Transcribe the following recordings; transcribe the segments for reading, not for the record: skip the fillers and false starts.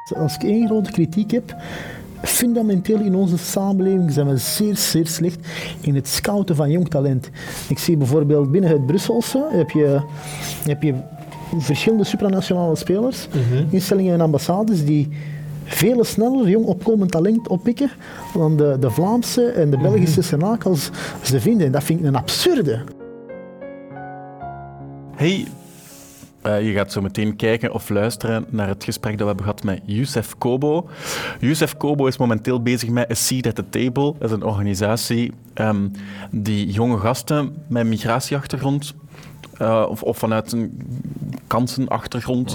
Als ik één grote kritiek heb, fundamenteel in onze samenleving zijn we zeer, zeer slecht in het scouten van jong talent. Ik zie bijvoorbeeld binnen het Brusselse heb je verschillende supranationale spelers, instellingen en ambassades die veel sneller jong opkomend talent oppikken dan de Vlaamse en de Belgische Senac als ze vinden. En dat vind ik een absurde. Hey, je gaat zo meteen kijken of luisteren naar het gesprek dat we hebben gehad met Youssef Kobo. Youssef Kobo is momenteel bezig met A Seat at the Table. Dat is een organisatie die jonge gasten met migratieachtergrond of vanuit een kansenachtergrond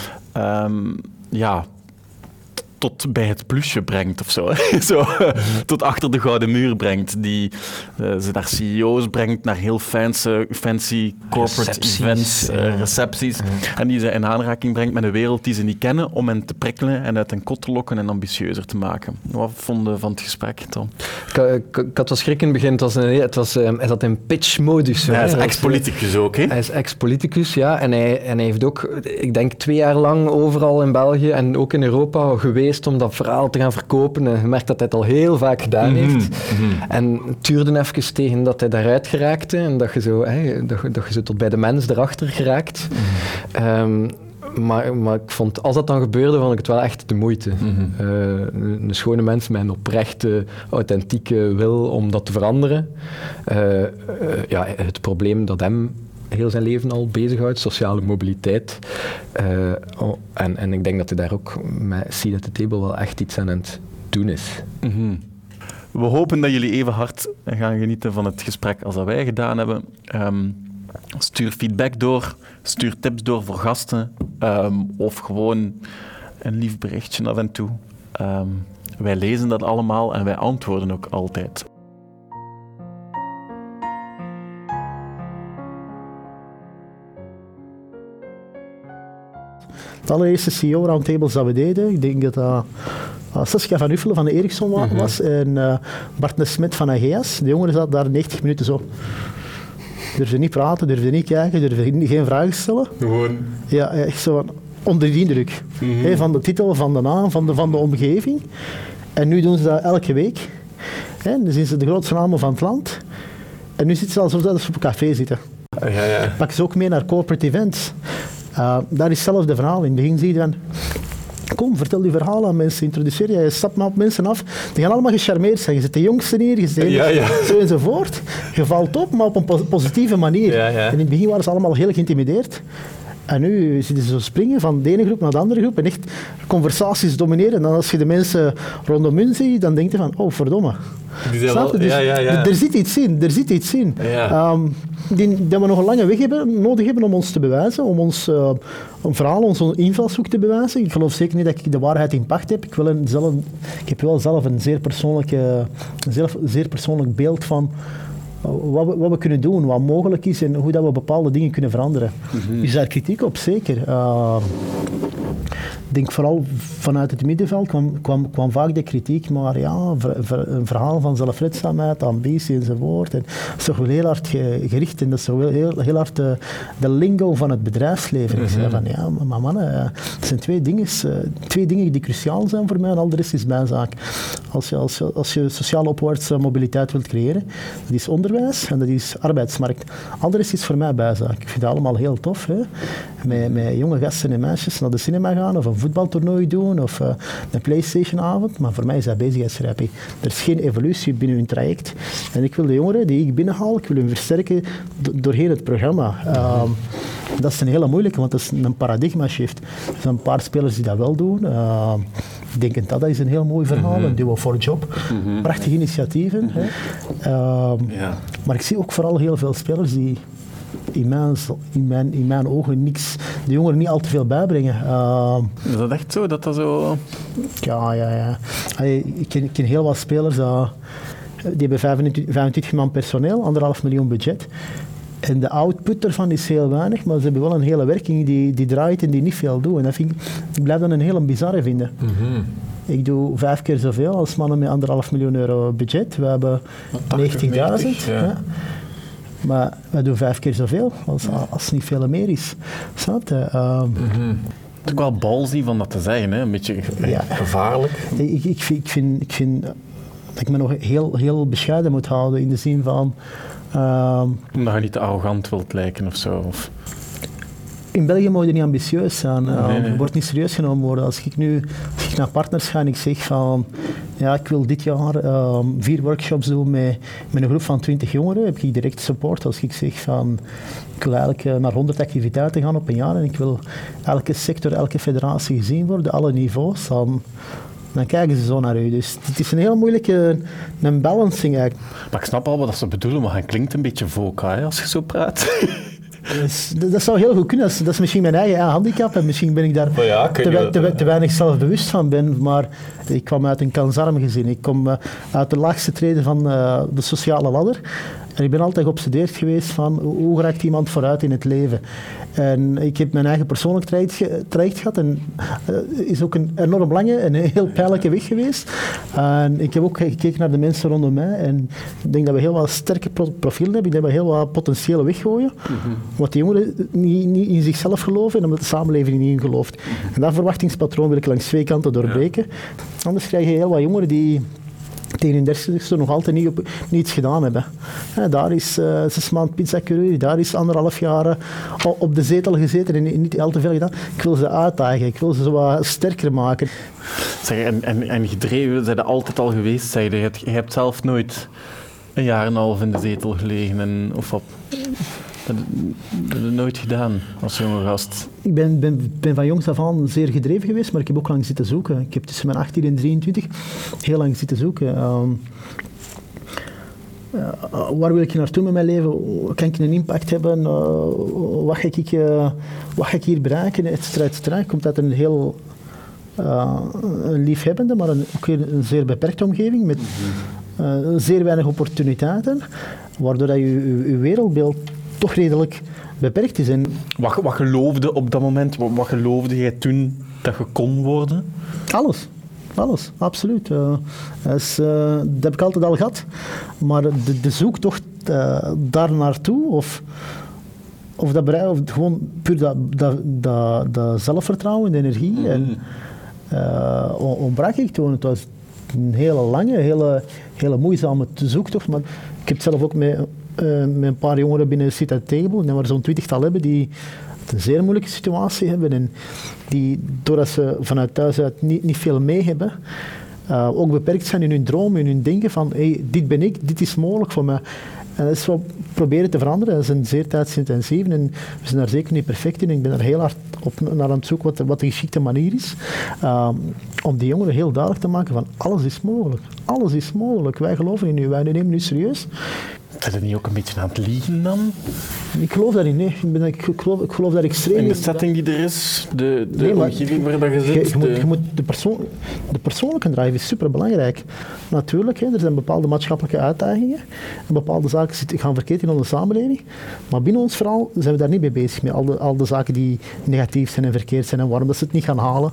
tot bij het plusje brengt of zo. Tot achter de gouden muur brengt. Die ze naar CEO's brengt, naar heel fancy corporate events, recepties. En die ze in aanraking brengt met een wereld die ze niet kennen, om hen te prikkelen en uit hun kot te lokken en ambitieuzer te maken. Wat vonden je van het gesprek, Tom? Ik had wel schrik in het begin. Hij zat in pitch-modus. Hij is ex-politicus ook, hè? Hij is ex-politicus, ja. En hij heeft ook, ik denk, 2 jaar lang overal in België en ook in Europa geweest om dat verhaal te gaan verkopen. En je merkt dat hij het al heel vaak gedaan heeft. En het duurde even tegen dat hij daaruit geraakte en dat je zo tot bij de mens erachter geraakt. Maar ik vond, als dat dan gebeurde, vond ik het wel echt de moeite. Een schone mens met een oprechte, authentieke wil om dat te veranderen. Het probleem dat hem heel zijn leven al bezighoudt, sociale mobiliteit. En ik denk dat hij daar ook met Seat at the Table wel echt iets aan het doen is. We hopen dat jullie even hard gaan genieten van het gesprek als dat wij gedaan hebben. Stuur feedback door, stuur tips door voor gasten of gewoon een lief berichtje af en toe. Wij lezen dat allemaal en wij antwoorden ook altijd. De allereerste CEO-roundtables dat we deden, ik denk dat Saskia van Uffelen van de Ericsson was en Bart de Smet van Ageas. De jongeren zaten daar 90 minuten zo. Durfden niet praten, durfden niet kijken, durfden geen vragen stellen. Gewoon. Ja, echt zo onder die indruk. Van de titel, van de naam, van de omgeving. En nu doen ze dat elke week. Dan zijn ze de grootste namen van het land. En nu zitten ze alsof ze op een café zitten. Pakken ze ook mee naar corporate events. Daar is hetzelfde verhaal. In het begin zie je van, kom, vertel die verhalen aan mensen, introduceer je stapt maar op mensen af. Die gaan allemaal gecharmeerd zijn. Je zit de jongste neer, je zit zo enzovoort. Je valt op, maar op een positieve manier. En in het begin waren ze allemaal heel geïntimideerd. En nu zitten ze zo springen van de ene groep naar de andere groep en echt conversaties domineren. En dan als je de mensen rondom hun ziet, dan denk je van, oh verdomme. Er zit iets in. Dat we nog een lange weg nodig hebben om ons te bewijzen, om ons een verhaal, onze invalshoek te bewijzen. Ik geloof zeker niet dat ik de waarheid in pacht heb. Ik heb wel zelf een zeer persoonlijk beeld van wat we kunnen doen, wat mogelijk is en hoe dat we bepaalde dingen kunnen veranderen. Is daar kritiek op? Zeker. Ik denk vooral vanuit het middenveld kwam vaak de kritiek, maar ja, een verhaal van zelfredzaamheid, ambitie enzovoort. En dat is toch wel heel hard gericht en dat is toch wel heel hard de lingo van het bedrijfsleven. Ik zei van ja, maar mannen, het zijn twee dingen die cruciaal zijn voor mij en al de rest is bijzaak. Als je sociale opwaartse mobiliteit wilt creëren, dat is onderwijs en dat is arbeidsmarkt. Al de rest is voor mij bijzaak. Ik vind dat allemaal heel tof. Hè? Met jonge gasten en meisjes naar de cinema gaan of een voetbaltoernooi doen of een PlayStation-avond. Maar voor mij is dat bezigheidstherapie. Er is geen evolutie binnen hun traject. En ik wil de jongeren die ik binnenhaal, ik wil hun versterken doorheen het programma. Dat is een hele moeilijke, want dat is een paradigma-shift. Er zijn een paar spelers die dat wel doen. Ik denk dat is een heel mooi verhaal, een duo for job. Prachtige initiatieven. Maar ik zie ook vooral heel veel spelers die in mijn ogen de jongeren niet al te veel bijbrengen. Is dat echt zo? Dat zo... Ja. Ik ken heel wat spelers die hebben 25 man personeel, 1,5 miljoen budget. En de output ervan is heel weinig, maar ze hebben wel een hele werking die draait en die niet veel doet. En dat ik blijf dan een hele bizarre vinden. Ik doe 5 keer zoveel als mannen met 1,5 miljoen euro budget. We hebben 90.000. Ja. Maar wij doen 5 keer zoveel als het niet veel meer is. Snap je? Het is ook wel ballsy van dat te zeggen, hè? Een beetje gevaarlijk. Ik vind dat ik me nog heel bescheiden moet houden in de zin van... Omdat je niet te arrogant wilt lijken of zo. Of... In België moet je niet ambitieus zijn. Nee. Je wordt niet serieus genomen worden. Als ik naar partners ga en ik zeg van... Ja, ik wil dit jaar 4 workshops doen met een groep van 20 jongeren, heb ik direct support. Als ik zeg van... Ik wil eigenlijk naar 100 activiteiten gaan op een jaar en ik wil elke sector, elke federatie gezien worden, alle niveaus, dan kijken ze zo naar u. Dus het is een heel moeilijke een balancing eigenlijk. Maar ik snap al wat ze bedoelen, maar het klinkt een beetje voca als je zo praat. Dat zou heel goed kunnen. Dat is misschien mijn eigen handicap en misschien ben ik daar te weinig zelfbewust van ben. Maar ik kwam uit een kansarm gezin. Ik kom uit de laagste trede van de sociale ladder. En ik ben altijd geobsedeerd geweest van hoe raakt iemand vooruit in het leven. En ik heb mijn eigen persoonlijk traject gehad en is ook een enorm lange en een heel pijnlijke weg geweest. En ik heb ook gekeken naar de mensen rondom mij en ik denk dat we heel wat sterke profielen hebben. Ik denk dat we heel wat potentiële weggooien. Omdat die jongeren niet in zichzelf geloven en omdat de samenleving niet in gelooft. En dat verwachtingspatroon wil ik langs 2 kanten doorbreken. Anders krijg je heel wat jongeren die tegen hun 30ste nog altijd niets gedaan hebben. Daar is 6 maanden pizzacourier, daar is 1,5 jaar op de zetel gezeten en niet al te veel gedaan. Ik wil ze uitdagen, ik wil ze zo wat sterker maken. Zeg, en gedreven, zijn er altijd al geweest? Zeg, je hebt zelf nooit 1,5 jaar in de zetel gelegen of wat? Dat heb je nooit gedaan als jonge gast? Ik ben van jongs af aan zeer gedreven geweest, maar ik heb ook lang zitten zoeken. Ik heb tussen mijn 18 en 23 heel lang zitten zoeken. Waar wil ik naartoe met mijn leven? Kan ik een impact hebben? Wat ga ik hier bereiken? Etcetera. Ik kom uit een heel liefhebbende, maar ook een zeer beperkte omgeving met zeer weinig opportuniteiten, waardoor dat je wereldbeeld toch redelijk beperkt is. En wat geloofde op dat moment? Wat geloofde jij toen dat je kon worden? Alles, absoluut. Dat heb ik altijd al gehad. Maar de zoektocht daar naartoe, of gewoon puur dat zelfvertrouwen, de energie, ontbrak ik toen. Het was een hele lange, hele moeizame zoektocht. Maar ik heb het zelf ook met een paar jongeren binnen Sit at Table, en waar zo'n 20-tal hebben, die een zeer moeilijke situatie hebben en die, doordat ze vanuit thuis uit niet veel mee hebben, ook beperkt zijn in hun droom, in hun denken van hey, dit ben ik, dit is mogelijk voor mij. En dat is wat proberen te veranderen. Dat is een zeer tijdsintensief en we zijn daar zeker niet perfect in. Ik ben er heel hard naar aan het zoeken wat de geschikte manier is. Om die jongeren heel duidelijk te maken van alles is mogelijk. Alles is mogelijk. Wij geloven in u, wij nemen u serieus. Is dat niet ook een beetje aan het liegen dan? Ik geloof daarin, nee. Ik geloof daar extreem in. In de setting die er is, de omgeving waar dat je zit. Je moet de persoonlijke drive is superbelangrijk. Natuurlijk, er zijn bepaalde maatschappelijke uitdagingen en bepaalde zaken gaan verkeerd in onze samenleving. Maar binnen ons verhaal zijn we daar niet mee bezig, met al de zaken die negatief zijn en verkeerd zijn en waarom dat ze het niet gaan halen.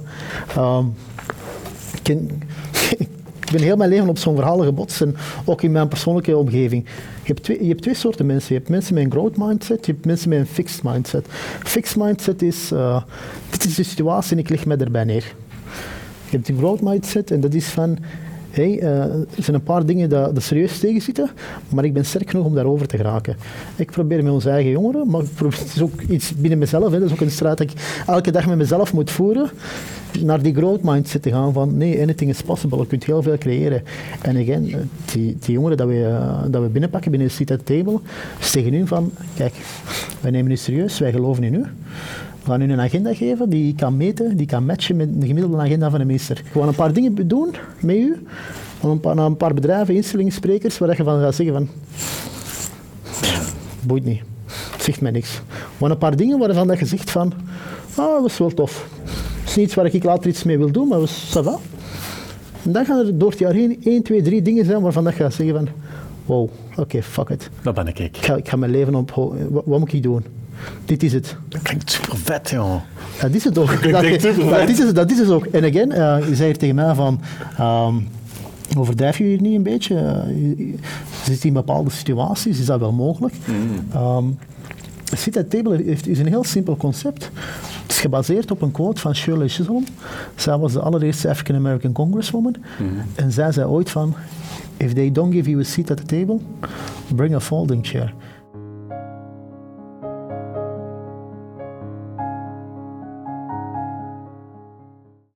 Ik ben heel mijn leven op zo'n verhalen gebotst en ook in mijn persoonlijke omgeving. Je hebt 2 soorten mensen. Je hebt mensen met een growth mindset, je hebt mensen met een fixed mindset. Fixed mindset is, dit is de situatie en ik leg mij erbij neer. Je hebt een growth mindset en dat is van, er zijn een paar dingen dat serieus tegen zitten, maar ik ben sterk genoeg om daarover te geraken. Ik probeer met onze eigen jongeren, maar het is ook iets binnen mezelf, dat is ook een strijd dat ik elke dag met mezelf moet voeren, naar die growth mindset te gaan van nee, anything is possible, je kunt heel veel creëren. En again, die jongeren dat we binnenpakken binnen de Sit at Table, zeggen nu van, kijk, wij nemen u serieus, wij geloven in u. We gaan u een agenda geven die kan meten, die kan matchen met de gemiddelde agenda van een meester. We gaan een paar dingen doen met u, naar een paar bedrijven, instellingen, sprekers, waar je van gaat zeggen van, boeit niet, zegt mij niks. Maar een paar dingen waarvan dat je zegt van, dat is wel tof. Het is niet iets waar ik later iets mee wil doen, maar ça va. En dan gaan er door het jaar heen 1, 2, 3 dingen zijn waarvan dat je gaat zeggen van, wow, oké, fuck it. Dat ben ik. Ik ga mijn leven op, wat moet ik doen? Dit is het. Dat klinkt super vet, joh. Dat is het ook. Dat is het ook. En again, je zei hier tegen mij van, overdrijf je hier niet een beetje? Je zit in bepaalde situaties, is dat wel mogelijk? Sit at Table is een heel simpel concept. Het is gebaseerd op een quote van Shirley Chisholm. Zij was de allereerste African American Congresswoman. En zij zei ooit van, if they don't give you a seat at the table, bring a folding chair.